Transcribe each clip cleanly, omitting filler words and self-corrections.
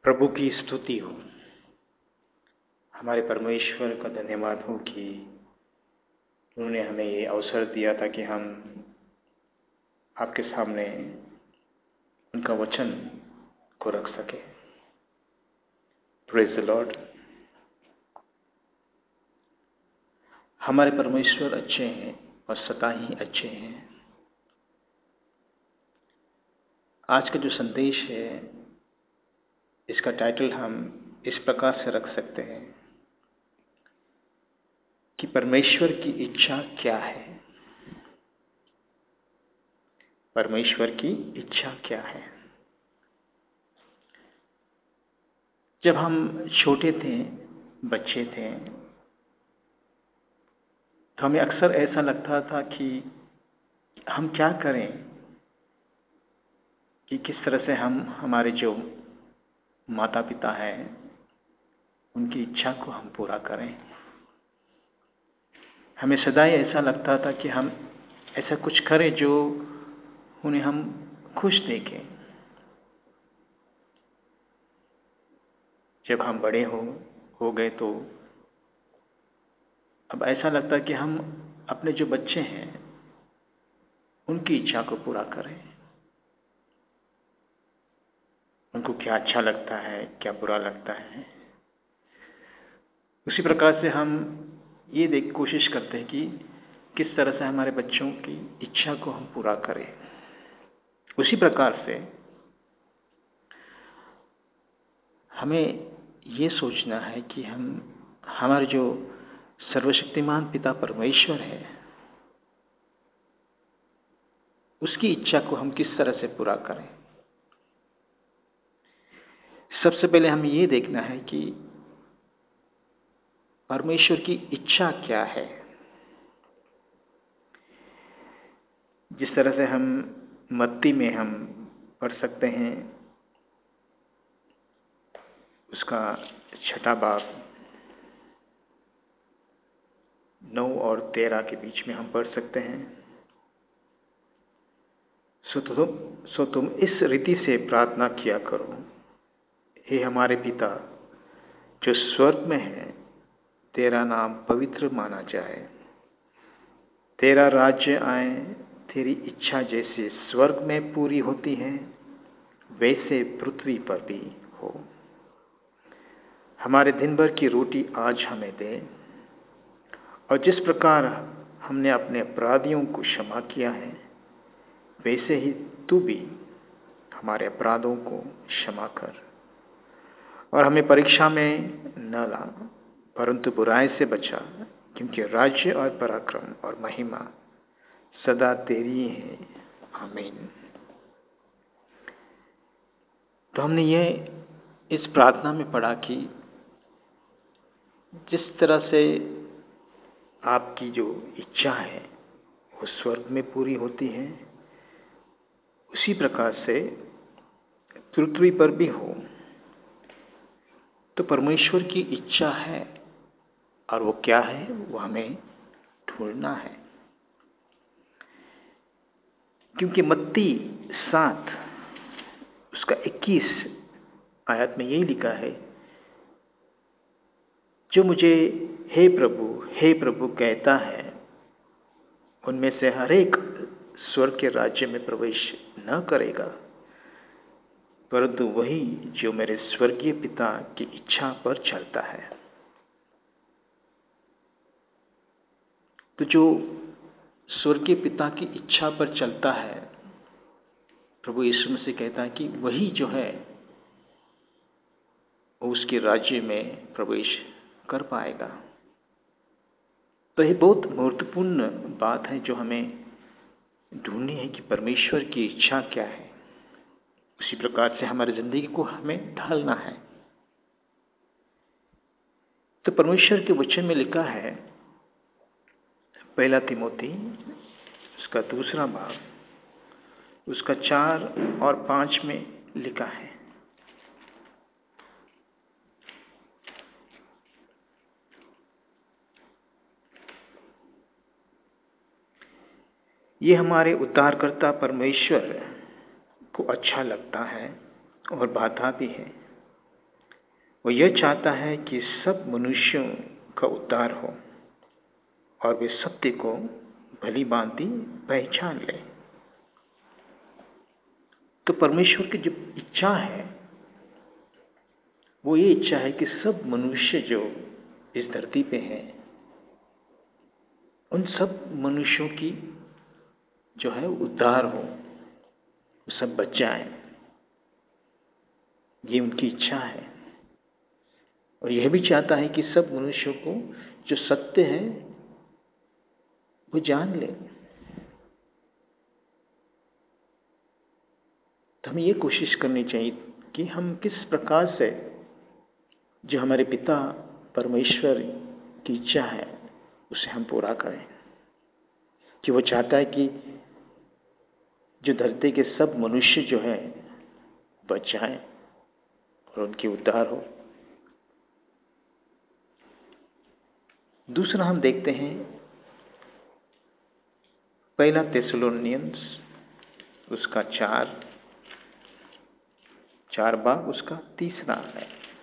प्रभु की स्तुति हो। हमारे परमेश्वर का धन्यवाद हो कि उन्होंने हमें ये अवसर दिया था कि हम आपके सामने उनका वचन को रख सके। Praise the Lord. हमारे परमेश्वर अच्छे हैं और सदा ही अच्छे हैं। आज का जो संदेश है, इसका टाइटल हम इस प्रकार से रख सकते हैं कि परमेश्वर की इच्छा क्या है। परमेश्वर की इच्छा क्या है। जब हम छोटे थे, बच्चे थे, तो हमें अक्सर ऐसा लगता था कि हम क्या करें कि किस तरह से हम हमारे जो माता पिता हैं उनकी इच्छा को हम पूरा करें। हमें सदाई ऐसा लगता था कि हम ऐसा कुछ करें जो उन्हें हम खुश देखें। जब हम बड़े हो गए तो अब ऐसा लगता कि हम अपने जो बच्चे हैं उनकी इच्छा को पूरा करें। उनको क्या अच्छा लगता है, क्या बुरा लगता है, उसी प्रकार से हम ये कोशिश करते हैं कि किस तरह से हमारे बच्चों की इच्छा को हम पूरा करें। उसी प्रकार से हमें ये सोचना है कि हम हमारे जो सर्वशक्तिमान पिता परमेश्वर है उसकी इच्छा को हम किस तरह से पूरा करें। सबसे पहले हमें ये देखना है कि परमेश्वर की इच्छा क्या है। जिस तरह से हम मत्ती में हम पढ़ सकते हैं, उसका 6 बाब 9 और 13 के बीच में हम पढ़ सकते हैं। सो तुम इस रीति से प्रार्थना किया करो, हे हमारे पिता जो स्वर्ग में है, तेरा नाम पवित्र माना जाए, तेरा राज्य आए, तेरी इच्छा जैसे स्वर्ग में पूरी होती है वैसे पृथ्वी पर भी हो। हमारे दिन भर की रोटी आज हमें दे, और जिस प्रकार हमने अपने अपराधियों को क्षमा किया है वैसे ही तू भी हमारे अपराधों को क्षमा कर, और हमें परीक्षा में न ला परंतु बुराई से बचा, क्योंकि राज्य और पराक्रम और महिमा सदा तेरी है। आमीन। तो हमने ये इस प्रार्थना में पढ़ा कि जिस तरह से आपकी जो इच्छा है वो स्वर्ग में पूरी होती है, उसी प्रकार से पृथ्वी पर भी हो। तो परमेश्वर की इच्छा है, और वो क्या है वो हमें ढूंढना है। क्योंकि मत्ती 7 उसका 21 आयत में यही लिखा है, जो मुझे हे प्रभु कहता है उनमें से हर एक स्वर्ग के राज्य में प्रवेश न करेगा, परंतु वही जो मेरे स्वर्गीय पिता की इच्छा पर चलता है। तो जो स्वर्गीय पिता की इच्छा पर चलता है, प्रभु यीशु मसीह कहता है कि वही जो है वो उसके राज्य में प्रवेश कर पाएगा। तो ये बहुत महत्वपूर्ण बात है जो हमें ढूंढनी है कि परमेश्वर की इच्छा क्या है। उसी प्रकार से हमारी जिंदगी को हमें ढालना है। तो परमेश्वर के वचन में लिखा है, 1 तिमोथी उसका 2 बाब उसका 4 और 5 में लिखा है, ये हमारे उद्धारकर्ता परमेश्वर को अच्छा लगता है और भाता भी है वो यह चाहता है कि सब मनुष्यों का उद्धार हो और वे सत्य को भली भांति पहचान ले। तो परमेश्वर की जो इच्छा है वो ये इच्छा है कि सब मनुष्य जो इस धरती पे हैं उन सब मनुष्यों की जो है उद्धार हो, वो सब बच जाएं। ये उनकी इच्छा है। और यह भी चाहता है कि सब मनुष्यों को जो सत्य है वो जान ले। तो हमें ये कोशिश करनी चाहिए कि हम किस प्रकार से जो हमारे पिता परमेश्वर की इच्छा है उसे हम पूरा करें। कि वो चाहता है कि जो धरती के सब मनुष्य जो है बच जाएं और उनकी उद्धार हो। दूसरा हम देखते हैं पहला थिस्सलुनीयंस उसका 4 भाग उसका 3 है।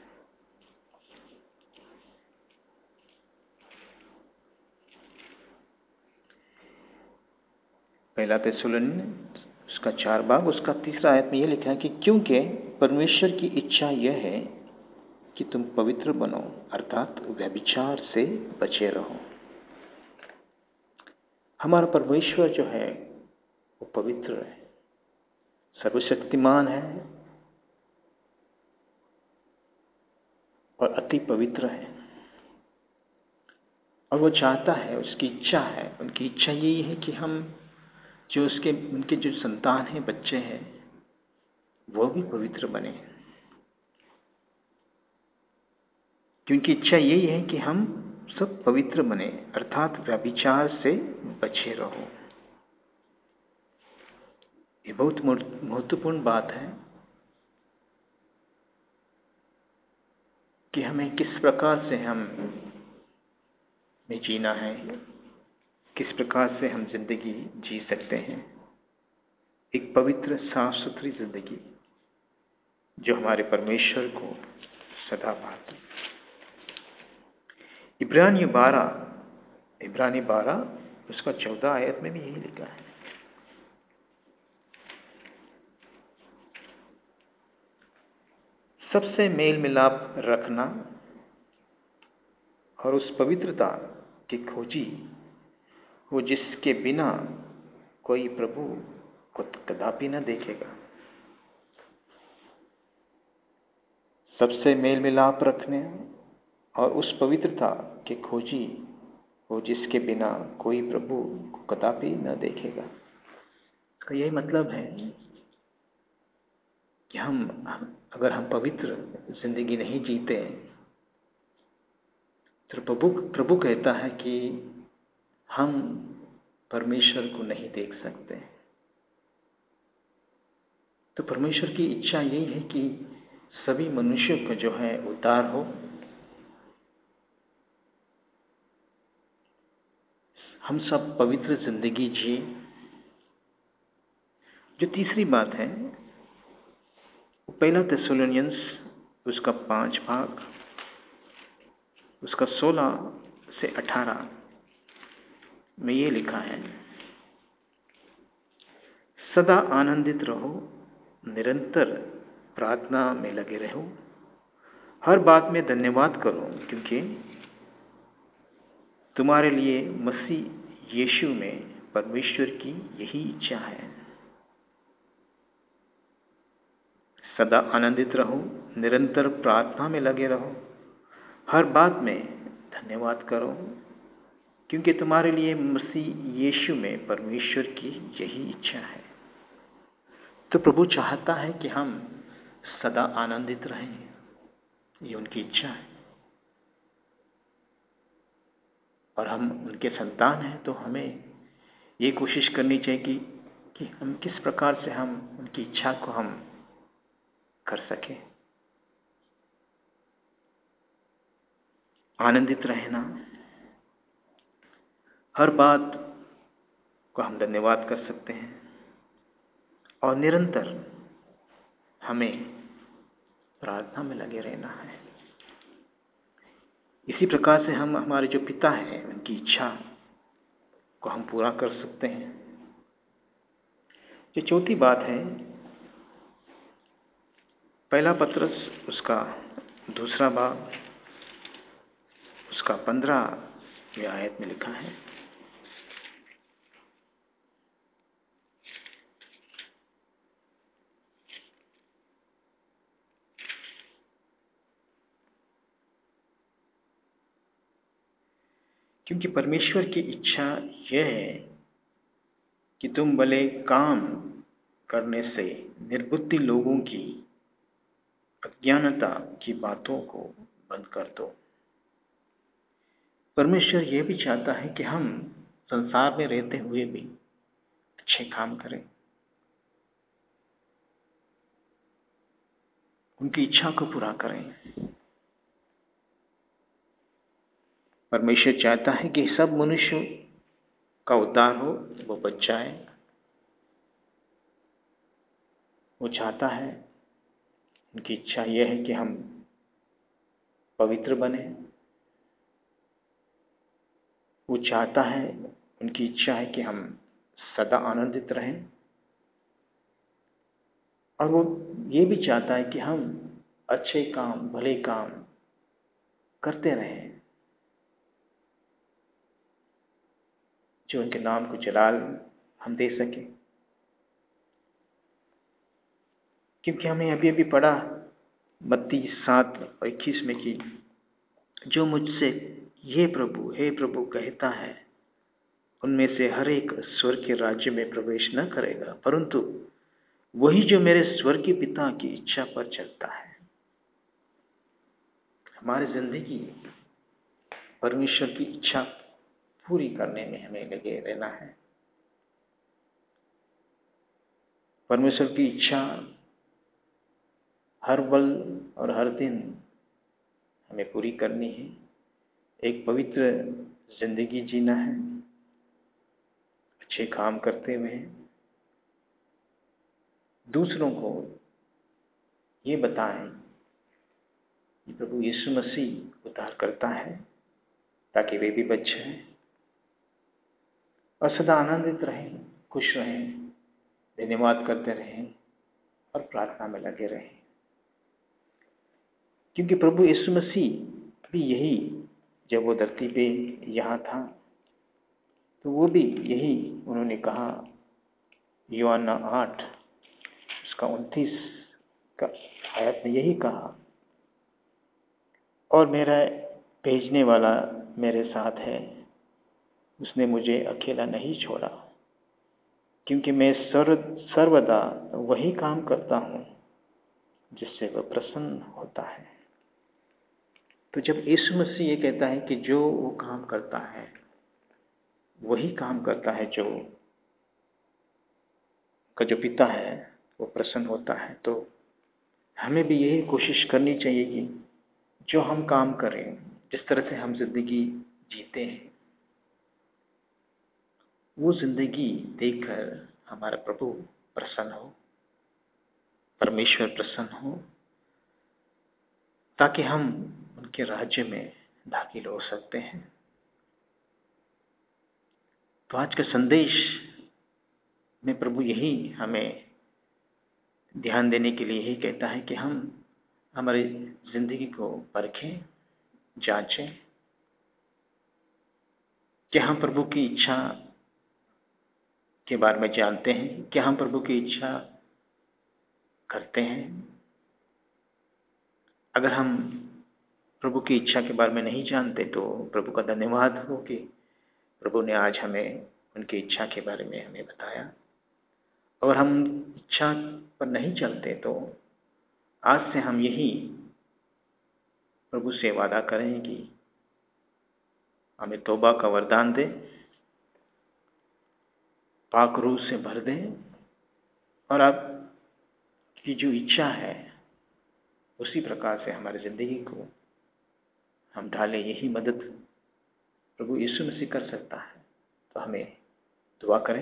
पहला थिस्सलुनीयंस उसका 4 भाग उसका 3 आयत में यह लिखा है कि क्योंकि परमेश्वर की इच्छा यह है कि तुम पवित्र बनो, अर्थात व्यभिचार से बचे रहो। हमारा परमेश्वर जो है वो पवित्र है, सर्वशक्तिमान है और अति पवित्र है। और वो चाहता है, उसकी इच्छा है, उनकी इच्छा यही है कि हम जो उनके जो संतान हैं, बच्चे हैं, वो भी पवित्र बने। क्योंकि इच्छा यही है कि हम सब पवित्र बने, अर्थात व्यभिचार से बचे रहो। ये बहुत महत्वपूर्ण बात है कि हमें किस प्रकार से हमें जीना है, किस प्रकार से हम जिंदगी जी सकते हैं, एक पवित्र साफ सुथरी जिंदगी जो हमारे परमेश्वर को सदा भाती। इब्रानी 12 उसका 14 आयत में भी यही लिखा है। सबसे मेल मिलाप रखना और उस पवित्रता की खोजी हो जिसके बिना कोई प्रभु को कदापि न देखेगा। सबसे मेल मिलाप रखने और उस पवित्रता के खोजी हो जिसके बिना कोई प्रभु को कदापि न देखेगा। इसका यही मतलब है कि अगर हम पवित्र जिंदगी नहीं जीते तो प्रभु कहता है कि हम परमेश्वर को नहीं देख सकते। तो परमेश्वर की इच्छा यही है कि सभी मनुष्यों को जो है उद्धार हो, हम सब पवित्र जिंदगी जिए। जो तीसरी बात है पहला थिस्सलुनीयंस उसका 5 भाग उसका 16 से 18 में ये लिखा है, सदा आनंदित रहो, निरंतर प्रार्थना में लगे रहो, हर बात में धन्यवाद करो, क्योंकि तुम्हारे लिए मसीह यीशु में परमेश्वर की यही इच्छा है। सदा आनंदित रहो, निरंतर प्रार्थना में लगे रहो, हर बात में धन्यवाद करो, क्योंकि तुम्हारे लिए मसीह यीशु में परमेश्वर की यही इच्छा है। तो प्रभु चाहता है कि हम सदा आनंदित रहें, ये उनकी इच्छा है। और हम उनके संतान हैं तो हमें ये कोशिश करनी चाहिए कि हम किस प्रकार से हम उनकी इच्छा को हम कर सकें। आनंदित रहना, हर बात को हम धन्यवाद कर सकते हैं और निरंतर हमें प्रार्थना में लगे रहना है। इसी प्रकार से हम हमारे जो पिता हैं उनकी इच्छा को हम पूरा कर सकते हैं। जो चौथी बात है, पहला पत्रस उसका दूसरा भाग उसका 15वें आयत में लिखा है, क्योंकि परमेश्वर की इच्छा यह है कि तुम भले काम करने से निर्बुद्धि लोगों की अज्ञानता की बातों को बंद कर दो। परमेश्वर यह भी चाहता है कि हम संसार में रहते हुए भी अच्छे काम करें, उनकी इच्छा को पूरा करें। परमेश्वर चाहता है कि सब मनुष्यों का उद्धार हो, वो बच जाए। वो चाहता है, उनकी इच्छा यह है कि हम पवित्र बने। वो चाहता है, उनकी इच्छा है कि हम सदा आनंदित रहें। और वो ये भी चाहता है कि हम अच्छे काम, भले काम करते रहें, जो उनके नाम को जलाल हम दे सकें। क्योंकि हमें अभी अभी पढ़ा मत्ती 7:21 में कि जो मुझसे हे प्रभु कहता है, उनमें से हर एक स्वर्ग के राज्य में प्रवेश न करेगा, परंतु वही जो मेरे स्वर्गीय पिता की इच्छा पर चलता है। हमारी जिंदगी परमेश्वर की इच्छा पूरी करने में हमें लगे रहना है। परमेश्वर की इच्छा हर पल और हर दिन हमें पूरी करनी है। एक पवित्र जिंदगी जीना है, अच्छे काम करते हुए दूसरों को ये बताएं कि प्रभु यीशु मसीह उद्धार करता है, ताकि वे भी बच जाएं और सदा आनंदित रहें, खुश रहें, धन्यवाद करते रहें और प्रार्थना में लगे रहें। क्योंकि प्रभु यीशु मसीह भी यही, जब वो धरती पे यहाँ था तो वो भी यही उन्होंने कहा, यूहन्ना 8 उसका 29 का आयत में यही कहा, और मेरा भेजने वाला मेरे साथ है, उसने मुझे अकेला नहीं छोड़ा, क्योंकि मैं सर्वदा वही काम करता हूँ जिससे वह प्रसन्न होता है। तो जब यीशु मसीह ये कहता है कि जो वो काम करता है वही काम करता है जो का जो पिता है वो प्रसन्न होता है, तो हमें भी यही कोशिश करनी चाहिए कि जो हम काम करें, जिस तरह से हम जिंदगी जीते हैं, वो जिंदगी देखकर हमारा प्रभु प्रसन्न हो, परमेश्वर प्रसन्न हो, ताकि हम उनके राज्य में दाखिल हो सकते हैं। तो आज का संदेश में प्रभु यही हमें ध्यान देने के लिए यही कहता है कि हम हमारी जिंदगी को परखें, जांचें, कि हम प्रभु की इच्छा के बारे में जानते हैं, कि हम प्रभु की इच्छा करते हैं। अगर हम प्रभु की इच्छा के बारे में नहीं जानते तो प्रभु का धन्यवाद हो कि प्रभु ने आज हमें उनकी इच्छा के बारे में हमें बताया। और हम इच्छा पर नहीं चलते तो आज से हम यही प्रभु से वादा करें कि हमें तौबा का वरदान दे, पाक रूह से भर दे, और आपकी जो इच्छा है उसी प्रकार से हमारी जिंदगी को हम ढालें। यही मदद प्रभु यीशु मसीह कर सकता है। तो हमें दुआ करें।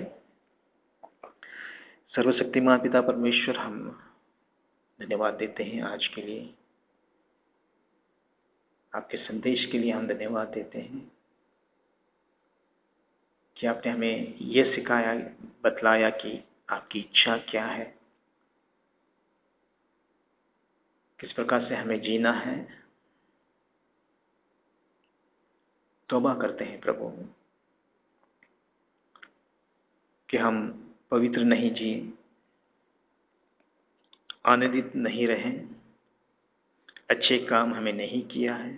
सर्वशक्तिमान पिता परमेश्वर, हम धन्यवाद देते हैं आज के लिए। आपके संदेश के लिए हम धन्यवाद देते हैं कि आपने हमें यह सिखाया, बतलाया कि आपकी इच्छा क्या है, किस प्रकार से हमें जीना है। तौबा करते हैं प्रभु कि हम पवित्र नहीं जिए, आनंदित नहीं रहे, अच्छे काम हमें नहीं किया है,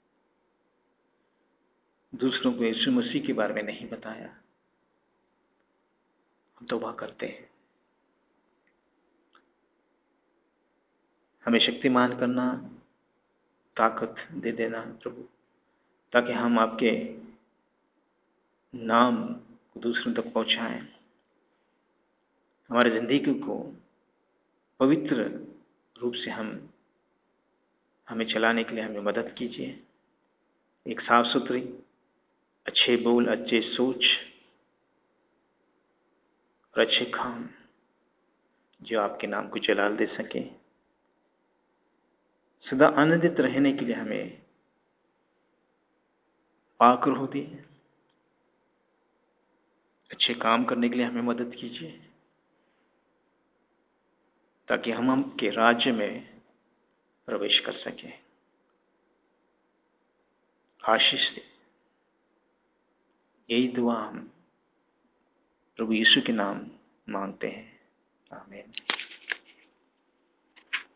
दूसरों को यीशु मसीह के बारे में नहीं बताया। हम तौबा करते हैं, हमें शक्तिमान करना, ताकत दे देना प्रभु, ताकि हम आपके नाम को दूसरों तक पहुंचाएं। हमारी जिंदगी को पवित्र रूप से हमें चलाने के लिए हमें मदद कीजिए। एक साफ सुथरी, अच्छे बोल, अच्छे सोच और अच्छे काम जो आपके नाम को जलाल दे सके। सदा आनंदित रहने के लिए हमें पाक रूह दी, अच्छे काम करने के लिए हमें मदद कीजिए, ताकि हम आपके राज्य में प्रवेश कर सकें। आशीष दे। यही दुआ हम प्रभु यीशु के नाम मांगते हैं। आमीन।